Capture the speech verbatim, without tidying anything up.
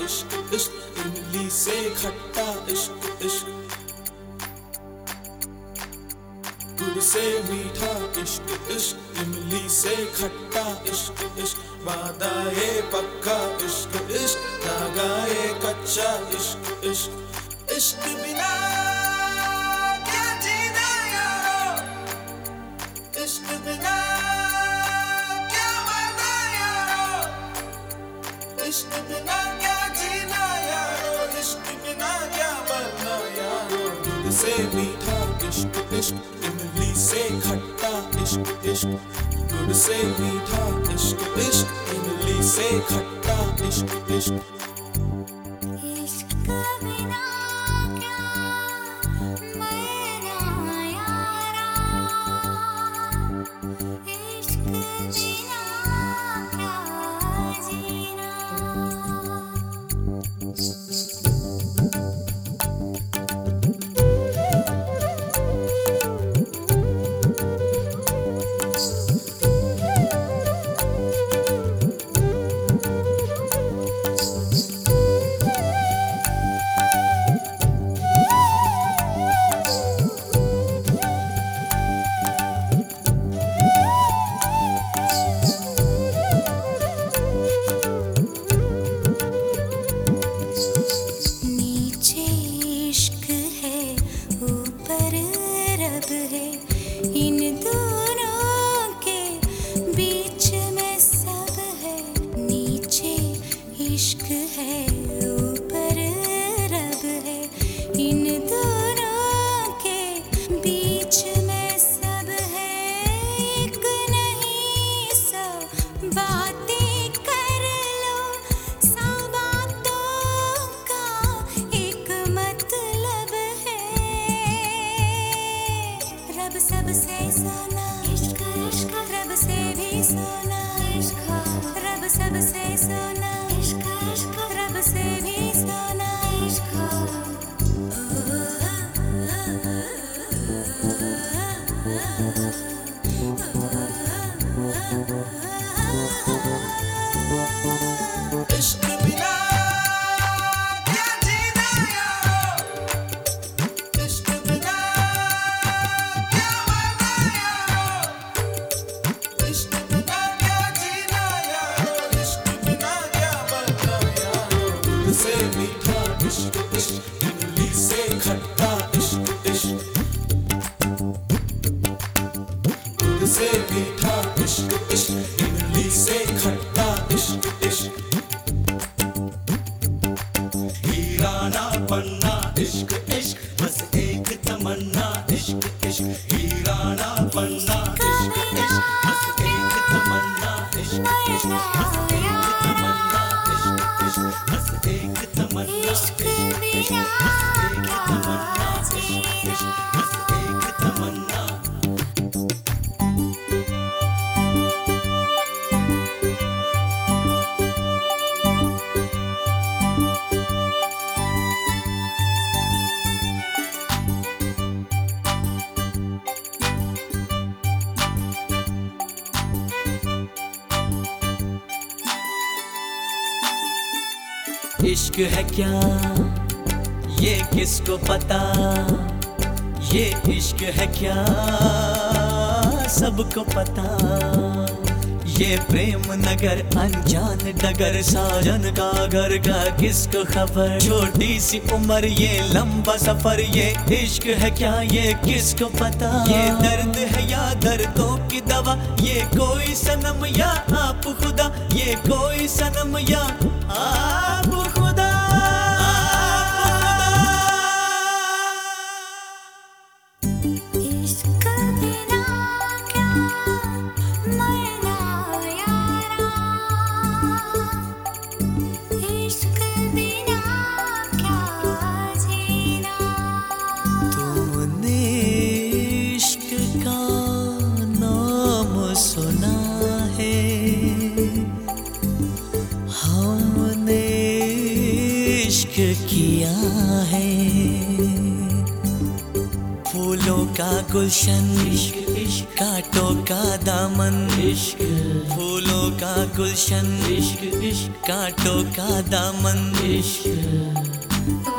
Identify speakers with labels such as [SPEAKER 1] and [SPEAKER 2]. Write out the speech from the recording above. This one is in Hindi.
[SPEAKER 1] इश्क इश्क, इमली से खट्टा इश्क इश्क, गुड़ से मीठा इश्क इश्क, इमली से खट्टा इश्क इश्क, वादा ये पक्का इश्क इश्क, धागा ये कच्चा इश्क इश्क, इश्क बिना क्या जीना यारो, इश्क बिना क्या मरना यारो, इश्क बिना क्या जीना यारो, इश्क बिना क्या मरना यारो। गुड़ से मीठा इश्क इश्क, इमली से खट्टा इश्क इश्क, गुड़ से मीठा इश्क इश्क, इमली से खट्टा इश्क इश्क।
[SPEAKER 2] इश्क है क्या ये किसको पता, ये इश्क है क्या सबको पता, ये प्रेम नगर अनजान डगर, साजन का घर का किसको खबर, छोटी सी उम्र ये लंबा सफर, ये इश्क है क्या ये किसको पता, ये दर्द है या दर्दों की दवा, ये कोई सनम या आप खुदा, ये कोई सनम या आप खुदा। किया है फूलों का गुलशन, इश्क इश्क कांटों का दामन, इश्क फूलों का गुलशन, इश्क इश्क कांटों का दामन, इश्क